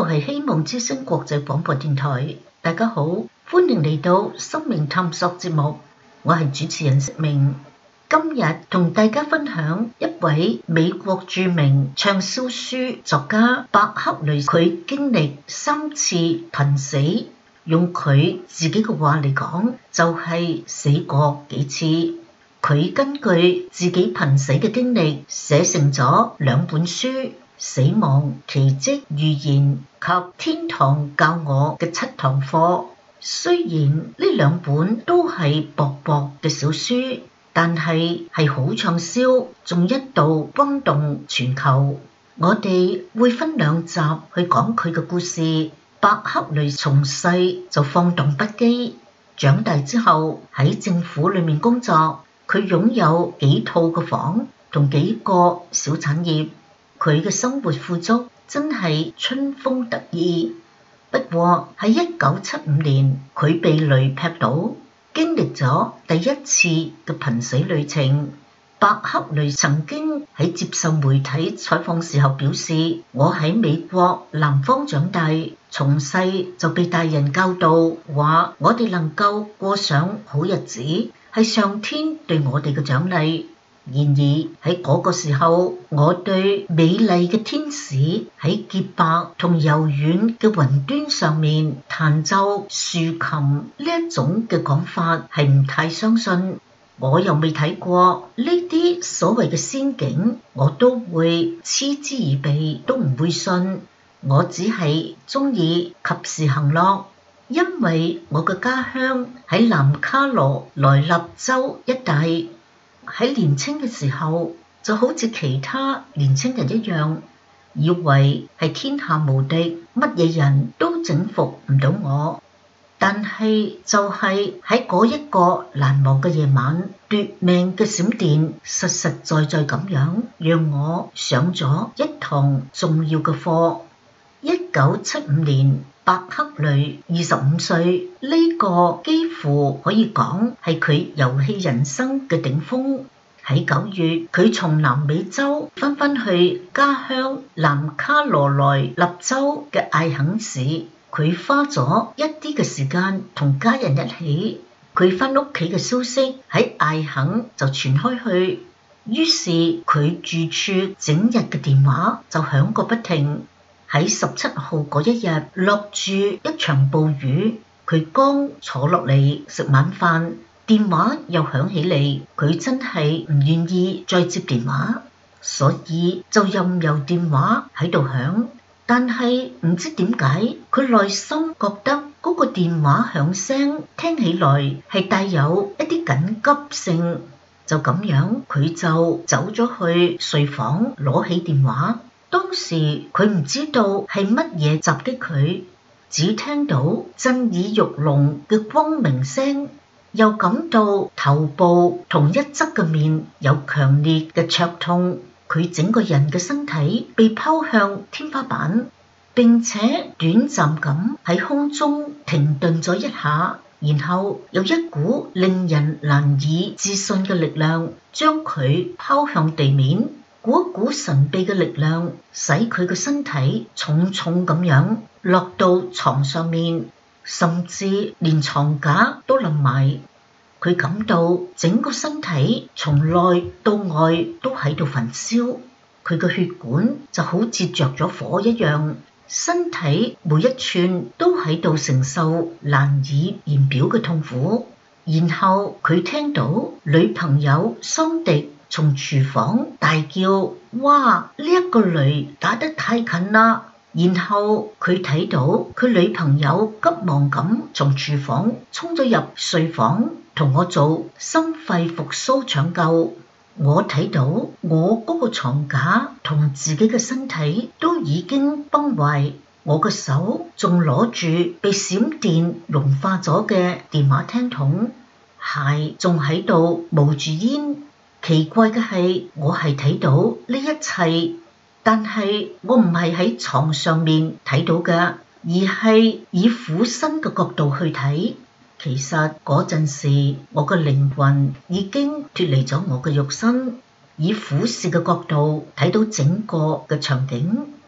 度係希望之聲國際廣播電台，大家好，歡迎嚟到生命探索節目，我係主持人釋明。今日同大家分享一位美國著名暢銷書作家伯克雷，佢經歷3次瀕死，用佢自己嘅話嚟講，就係死過幾次。佢根據自己瀕死嘅經歷，寫成咗2本書，《死亡、奇蹟、預言》及《天堂教我嘅7堂課》。雖然呢2本都係薄薄嘅小書，但係好暢銷，仲一度轟動全球。我哋會分2集去講佢嘅故事。伯克雷從細就放蕩不羈，長大之後喺政府裏面工作。佢擁有幾套嘅房同幾個小產業，佢嘅生活富足真係春風得意。不過喺1975年，佢被雷劈倒，經歷咗第一次嘅瀕死旅程。伯克雷曾經喺接受媒體採訪時候表示：我喺美國南方長大，從細就被大人教導話我哋能夠過上好日子係上天對我哋嘅獎勵。然而喺嗰個時候，我對美麗嘅天使喺潔白同柔軟嘅雲端上面彈奏豎琴呢一種嘅講法係唔太相信。我又未睇過呢啲所謂嘅仙境，我都會嗤之以鼻，都唔會信。我只係中意及時行樂。因為我嘅家鄉喺南卡羅來納州一帶，喺年輕嘅時候就好似其他年輕人一樣，以為係天下無敵，乜嘢人都整服唔到我。但係就係喺嗰一個難忘嘅夜晚，奪命嘅閃電實實在在咁樣讓我上咗一堂重要嘅課。1975年，伯克雷25歲，呢個幾乎可以講係佢遊戲人生嘅頂峰。喺9月，佢從南美洲翻返去家鄉南卡羅來納州嘅艾肯市，佢花咗一啲嘅時間同家人一起。佢翻屋企嘅消息喺艾肯就傳開去，於是佢住處整日嘅電話就響個不停。喺17號嗰一日落住一場暴雨，佢剛坐落嚟食晚飯，電話又響起嚟，佢真係唔願意再接電話，所以就任由電話喺度響。但係唔知點解，佢內心覺得嗰個電話響聲聽起來係帶有一啲緊急性，就咁樣佢就走咗去睡房攞起電話。當時佢唔知道係乜嘢襲擊佢，只聽到震耳欲聾嘅光明聲，又感到頭部同一側嘅面有強烈嘅灼痛。佢整個人嘅身體被拋向天花板，並且短暫咁喺空中停頓咗一下，然後有一股令人難以置信嘅力量將佢拋向地面。嗰股神秘嘅力量使佢嘅身體重重咁樣落到床上面，甚至連床架都冧埋。佢感到整個身體從內到外都喺度焚燒，佢嘅血管就好似着咗火一樣，身體每一寸都喺度承受難以言表嘅痛苦。然後佢聽到女朋友桑迪從廚房大叫：哇！呢一個雷打得太近啦！然後佢睇到佢女朋友急忙咁從廚房衝咗入睡房，同我做心肺復甦搶救。我睇到我嗰個床架同自己嘅身體都已經崩壞，我嘅手仲攞住被閃電融化咗嘅電話聽筒，鞋仲喺度冒住煙。奇怪嘅係，我係睇到呢一切，但係我唔係喺床上面睇到嘅，而係以俯身嘅角度去睇。其實嗰陣時，我嘅靈魂已經脫離咗我嘅肉身，以俯視嘅角度睇到整個嘅場景。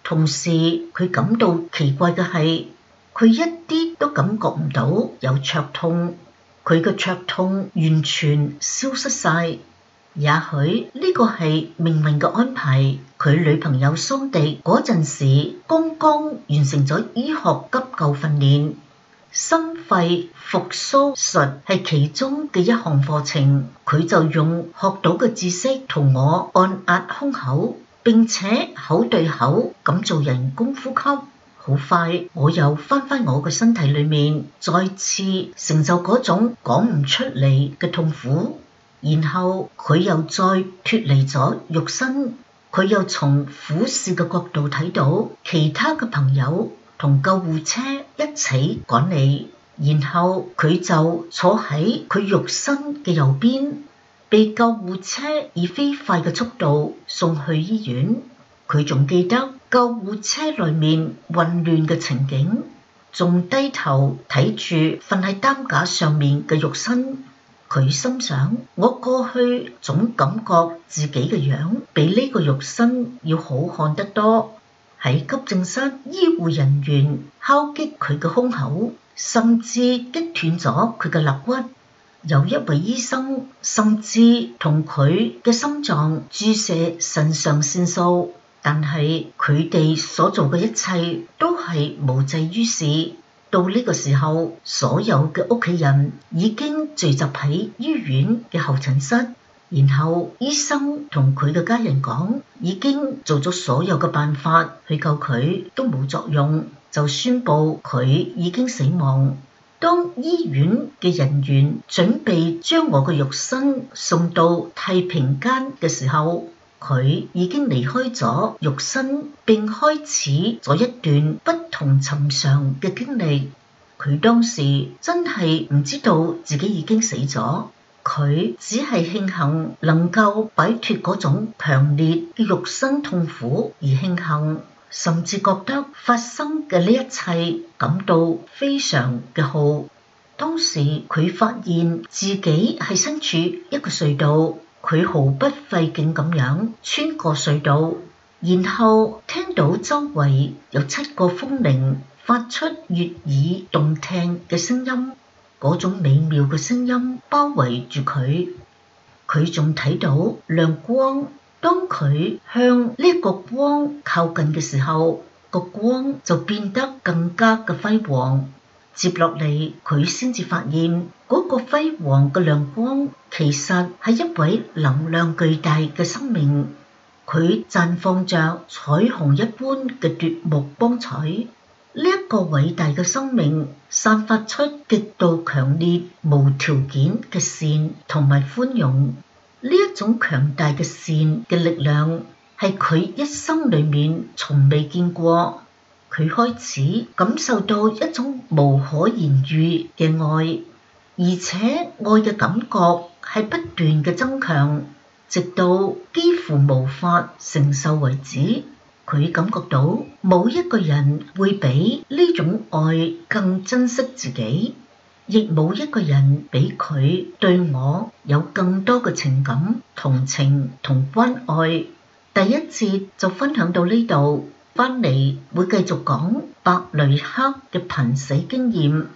同時佢感到奇怪嘅係，佢一啲都感覺唔到有灼痛，佢嘅灼痛完全消失晒。也許呢個係命運嘅安排。佢女朋友桑迪嗰陣時剛剛完成咗醫學急救訓練，心肺復甦術係其中嘅一項課程。佢就用學到嘅知識同我按壓胸口，並且口對口咁做人工呼吸。好快我又返我嘅身體裏面，再次承受嗰種講唔出嚟嘅痛苦。然後佢又再脫離咗肉身，佢又從俯視嘅角度睇到其他嘅朋友同救護車一齊趕嚟，然後佢就坐喺佢肉身嘅右邊，被救護車以飛快嘅速度送去醫院。佢仲記得救護車裏面混亂嘅情景，仲低頭睇住瞓喺擔架上面嘅肉身。佢心想，我過去總感覺自己嘅樣比呢個肉身要好看得多。喺急症室，醫護人員敲擊佢嘅胸口，甚至擊斷咗佢嘅肋骨。有一位醫生甚至同佢嘅心臟注射腎上腺素，但係佢哋所做嘅一切都係無濟於事。到呢個時候，所有嘅屋企人已經聚集喺醫院嘅候診室，然後醫生同佢嘅家人講，已經做咗所有嘅辦法去救佢，都冇作用，就宣布佢已經死亡。當醫院嘅人員準備將我嘅肉身送到太平間嘅時候，佢已經離開咗肉身，並開始咗一段不同尋常嘅經歷。佢當時真係唔知道自己已經死咗，佢只係慶幸能夠擺脫嗰種強烈嘅肉身痛苦而慶幸，甚至覺得發生嘅呢一切感到非常嘅好。當時佢發現自己係身處一個隧道，佢毫不費勁咁樣穿過隧道，然後聽到周圍有7個風鈴發出悅耳動聽嘅聲音，嗰種美妙嘅聲音包圍住佢。佢仲睇到亮光，當佢向呢個光靠近嘅時候，個光就變得更加嘅輝煌。接落嚟，佢先至發現嗰個輝煌嘅亮光其實係一位能量巨大嘅生命，佢綻放着彩虹一般嘅奪目光彩。呢一個偉大嘅生命散發出極度強烈、無條件嘅善同埋寬容。呢一種強大嘅善嘅力量係佢一生裏面從未見過。佢開始感受到一種無可言喻嘅愛，而且愛嘅感覺係不斷嘅增強，直到幾乎無法承受為止。佢感覺到冇一個人會比呢種愛更珍惜自己，亦冇一個人比佢對我有更多嘅情感、同情同關愛。第一節就分享到呢度。翻嚟會繼續講白雷克嘅瀕死經驗。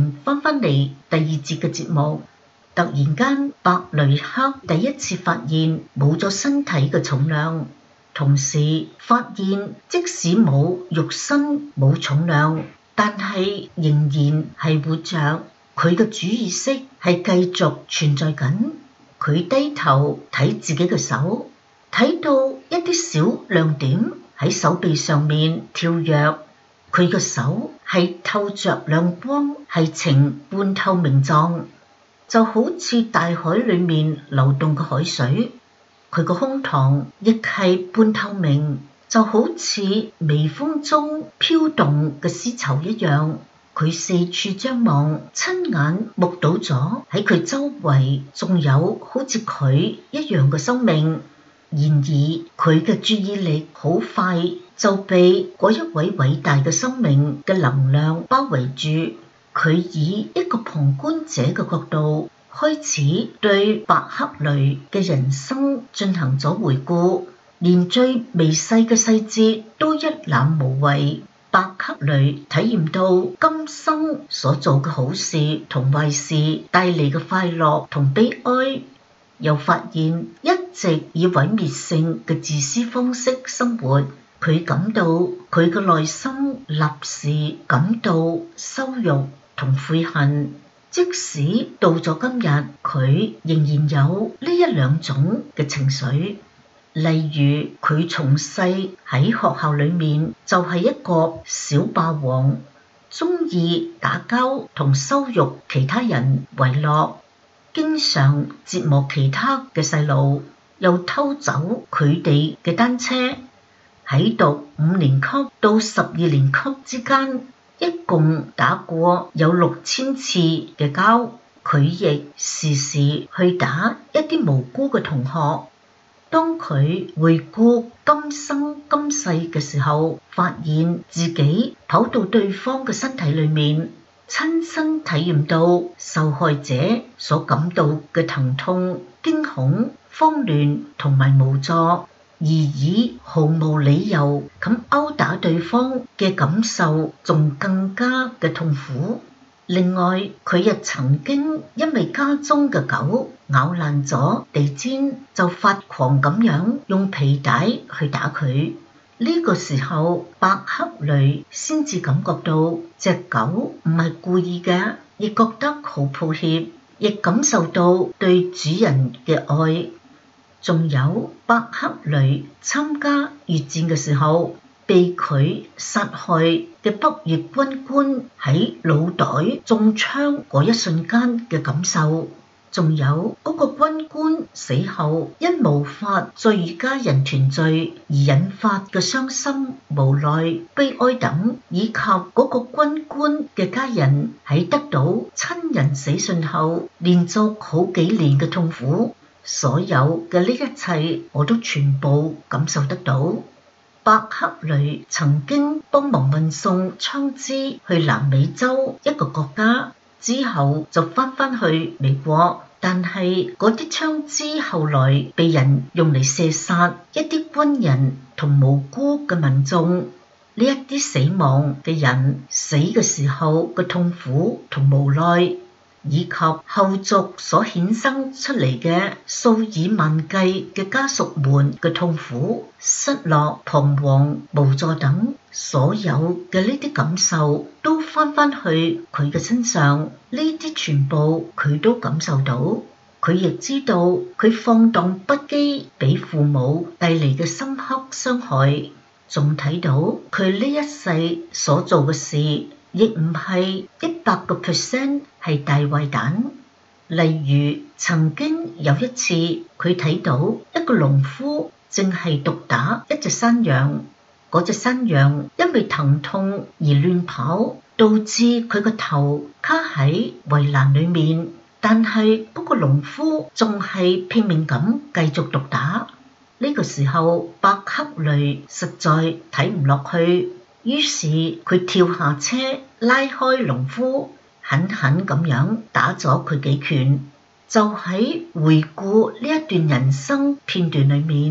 情翻嚟第二節嘅節目，突然間伯雷克第一次發現冇咗身體嘅重量，同時發現即使冇肉身冇重量，但係仍然係活着，佢嘅主意識係繼續存在緊。佢低頭睇自己嘅手，睇到一啲小亮點喺手臂上面跳躍，佢嘅手係透着亮光，係呈半透明狀，就好似大海裏面流動嘅海水。佢個胸膛亦係半透明，就好似微風中飄動嘅絲綢一樣。佢四處張望，親眼目睹咗喺佢周圍仲有好似佢一樣嘅生命。然而佢嘅注意力好快就被嗰一位偉大嘅生命嘅能量包圍住。佢以一個旁觀者嘅角度開始對伯克雷嘅人生進行咗回顧，連最微細嘅細節都一覽無遺。伯克雷體驗到今生所做嘅好事同壞事帶嚟嘅快樂同悲哀，又發現一直以毀滅性嘅自私方式生活，佢感到佢嘅內心立時感到羞辱同悔恨。即使到咗今日，佢仍然有呢一兩種嘅情緒。例如佢從細喺學校裏面就係一個小霸王，鍾意打交同羞辱其他人為樂，經常折磨其他嘅細路，又偷走佢哋嘅單車。喺讀5年級到12年級之間，一共打過有6000次嘅交。佢亦時時去打一啲無辜嘅同學。當佢回顧今生今世嘅時候，發現自己跑到對方嘅身體裏面，親身體驗到受害者所感到嘅疼痛、驚恐、慌亂同埋無助，而以毫無理由咁毆打對方嘅感受仲更加嘅痛苦。另外，佢亦曾經因為家中嘅狗咬爛咗地氈，就發狂咁樣用皮帶去打佢。呢個時候，伯克雷先至感覺到隻狗唔係故意嘅，亦覺得好抱歉，亦感受到對主人嘅愛。仲有伯克雷參加越戰嘅時候，被佢殺害嘅北越軍官喺腦袋中槍嗰一瞬間嘅感受，仲有嗰個軍官死後因無法再與家人團聚而引發嘅傷心、無奈、悲哀等，以及嗰個軍官嘅家人喺得到親人死訊後連續好幾年嘅痛苦，所有嘅呢一切我都全部感受得到。伯克雷曾經幫忙運送槍支去南美洲一個國家，之後就返去美國，但係嗰啲槍支後來被人用嚟射殺一啲軍人同無辜嘅民眾。呢一啲死亡嘅人死嘅時候嘅痛苦同無奈，以及後續所衍生出嚟嘅數以萬計嘅家屬們嘅痛苦、失落、彷徨、無助等，所有嘅呢啲感受都返去佢嘅身上，呢啲全部佢都感受到。佢亦知道佢放蕩不羈俾父母帶嚟嘅深刻傷害，仲睇到佢呢一世所做嘅事亦唔係100% 係大壞蛋。例如曾經有一次，佢睇到一個農夫正係毒打一隻山羊，嗰隻山羊因為疼痛而亂跑，導致佢個頭卡喺圍欄裏面，但係嗰個農夫仲係拼命咁繼續毒打。呢個時候，伯克雷實在睇唔落去，於是佢跳下車，拉開農夫，狠狠咁樣打咗佢幾拳。就喺回顧呢一段人生片段裏面，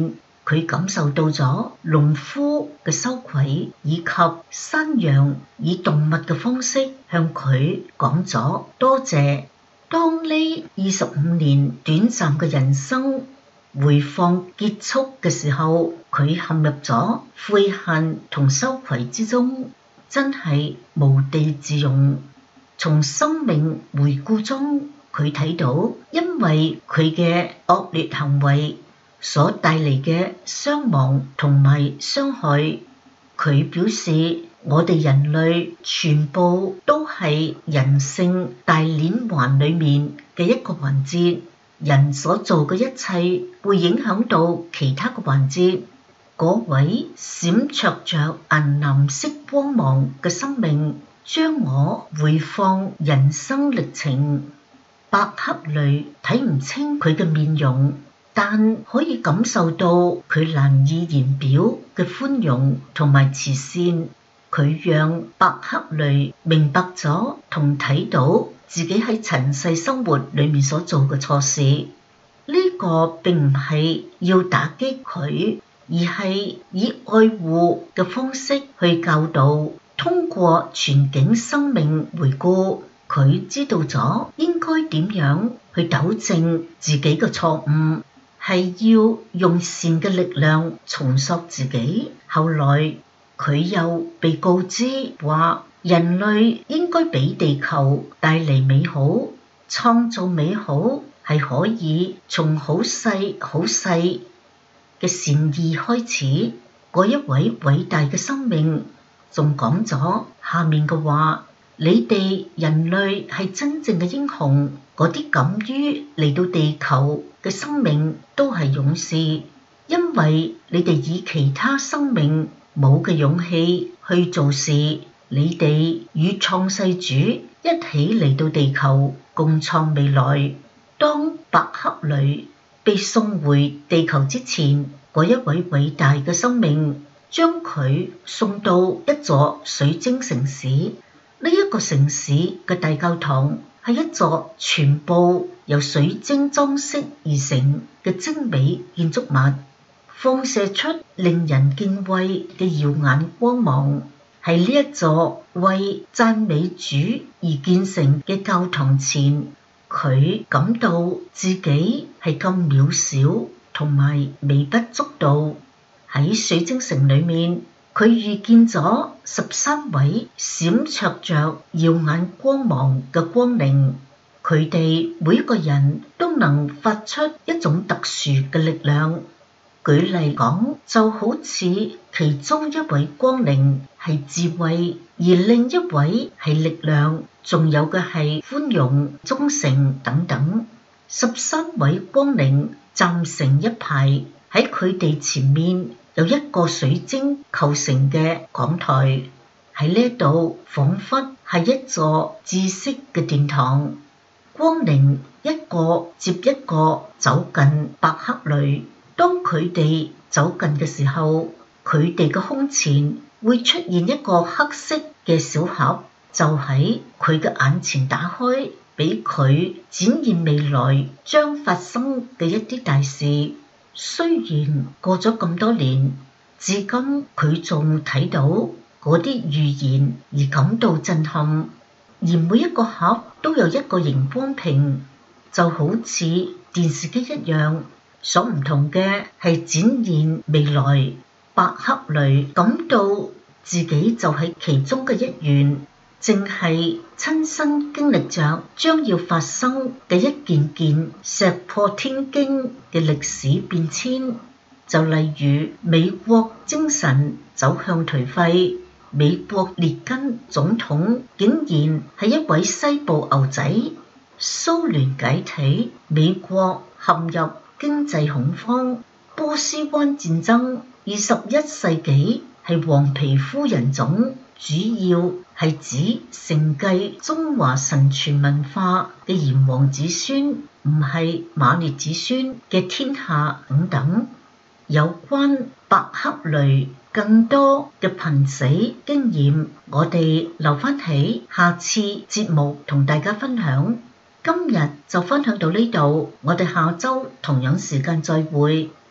佢感受到咗農夫嘅羞愧，以及山羊以動物嘅方式向佢講咗多謝。當呢25年短暫嘅人生回放結束嘅時候，佢陷入咗悔恨同羞愧之中，真係無地自容。從生命回顧中，佢睇到因為佢嘅惡劣行為所帶嚟嘅傷亡同埋傷害，佢表示我哋人類全部都係人性大鏈環裡面嘅一個環節，人所做嘅一切會影響到其他嘅環節。嗰位閃爍着銀藍色光芒嘅生命將我回放人生歷程。白克雷睇唔清佢嘅面容，但可以感受到佢難以言表嘅寬容同埋慈善。佢讓白克雷明白咗同睇到自己喺塵世生活裏面所做嘅錯事。呢個並唔係要打擊佢，而係以愛護嘅方式去教導。通過全景生命回顧，佢知道咗應該點樣去糾正自己嘅錯誤，係要用善嘅力量重塑自己。後來佢又被告知話，人類應該俾地球帶嚟美好，創造美好係可以從好細好細嘅善意開始。嗰一位偉大嘅生命仲講咗下面嘅話：你哋人類係真正嘅英雄，嗰啲敢於嚟到地球嘅生命都係勇士，因為你哋以其他生命冇嘅勇氣去做事，你哋與創世主一起嚟到地球共創未來。當白克雷被送回地球之前，嗰一位偉大嘅生命將佢送到一座水晶城市。呢一個城市嘅大教堂係一座全部由水晶裝飾而成嘅精美建築物，放射出令人敬畏嘅耀眼光芒。喺呢一座為讚美主而建成嘅教堂前，佢感到自己係咁渺小同埋微不足道。喺水晶城裏面，佢遇見咗13位閃爍着耀眼光芒嘅光靈，佢哋每一個人都能發出一種特殊嘅力量。舉例講，就好似其中一位光靈係智慧，而另一位係力量，仲有嘅係寬容、忠誠等等。13位光靈站成一排，喺佢哋前面有一個水晶構成嘅講台，喺呢度彷彿係一座知識嘅殿堂。光靈一個接一個走近白克雷，當佢哋走近嘅時候，佢哋嘅胸前會出現一個黑色嘅小盒，就喺佢嘅眼前打開，俾佢展現未來將發生嘅一啲大事。雖然過咗咁多年，至今佢仲睇到嗰啲預言而感到震撼。而每一個盒都有一個熒光屏，就好似電視機一樣，所唔同嘅係展現未來。白克雷感到自己就係其中嘅一員，正係親身經歷着將要發生嘅一件件石破天驚嘅歷史變遷。就例如美國精神走向頹廢，美國列根總統竟然係一位西部牛仔，蘇聯解體，美國陷入經濟恐慌，波斯灣戰爭。21世紀係黃皮膚人種，主要係指承繼中華神傳文化嘅炎黃子孫，唔係馬列子孫嘅天下等等。有關白克雷更多嘅瀕死經驗，我哋留返起下次節目同大家分享。今日就分享到呢度，我哋下週同樣時間再會。